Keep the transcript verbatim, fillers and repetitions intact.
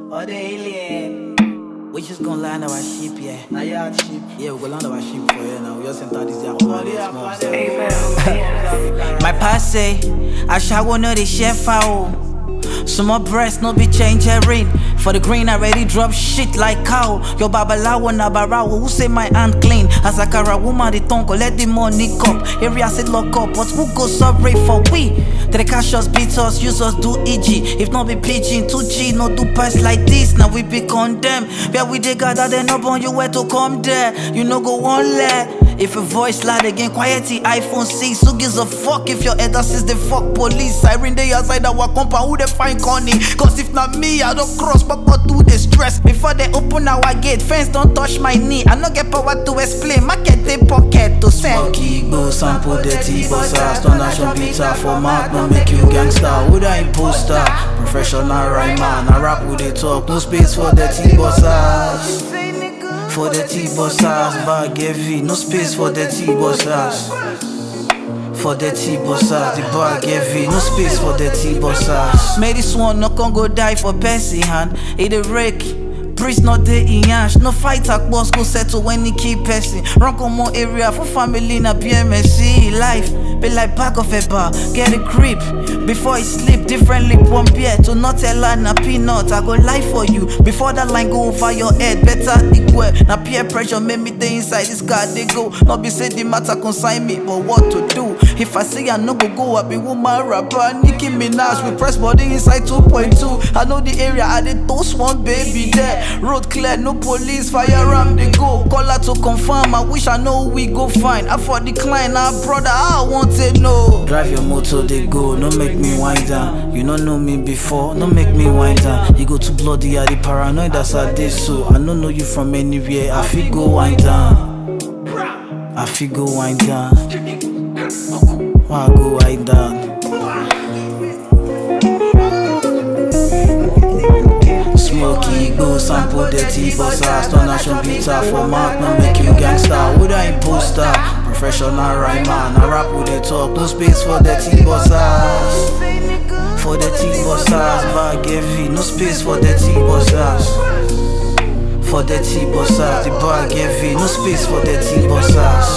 Or the alien. We just gonna land our ship, yeah. Now you have ship. Yeah, we gonna land our ship for you now. We just enter this year. My past say, I shall know the chef out. So my breast no be changing. For the green already drop shit like cow. Your babalawo na barawo who say my hand clean. As a cara woman the tongue let the money come. Area say lock up, but who go sorry for we? The cash us beat us, use us do E G. If not be pigeon, two G, no do pass like this. Now we be condemned. Where we dey gather, they no born you where to come there. You no go one leg. If a voice loud again, quiety iPhone six. Who gives a fuck if your elder says the fuck police? Siren day outside our compound, who they find Connie? Cause if not me, I don't cross, but but do the stress. Before they open our gate, fence don't touch my knee. I no get power to explain, market they pocket to send. Smoky go sample the T-Bossa. Stone action pizza for mark, no make you gangster. Who the imposter? Professional rhymer, I rap with the talk. No space for the T-Bossas. For the T-Bossas, bag heavy, no space for the T-Bossas. For the T-Bossas, the bag heavy, no space for the T-Bossas. May this one no can go die for Percy hand. It a wreck. Priest not there in yash. No fight at boss go settle when he keep pressing. Run come more area for family na P M S C. Life be like back of a bar. Get a grip before he sleep. Different lip one beer to not tell her na peanut. I go lie for you before that line go over your head. Better equal. Na peer pressure make me stay inside this car they go. Not be say the matter consign me, but what to do? If I say I no go go, I be woman rapper. Nicki Minaj we press body inside two point two. I know the area I did toast one baby there. Road clear, no police, firearm they go. Call her to confirm, I wish I know who we go find. I for decline, our brother, I want to know. Drive your motor, they go, no make me wind down. You don't know me before, no make me wind down. You go too bloody, I the paranoid, that's how they so. I don't know you from anywhere, I feel go wind down. I feel go wind down. I go wind down. Smoky go sample the T-Bossa. Stone action pizza for mark, no make you gangster. Who the imposter? Professional rhymer, I rap with the talk. No space for the T-Bossas. For the T-Bossas, bag heavy. No space for the T-Bossas. For the T-Bossas, the bag heavy. No space for the T-Bossas.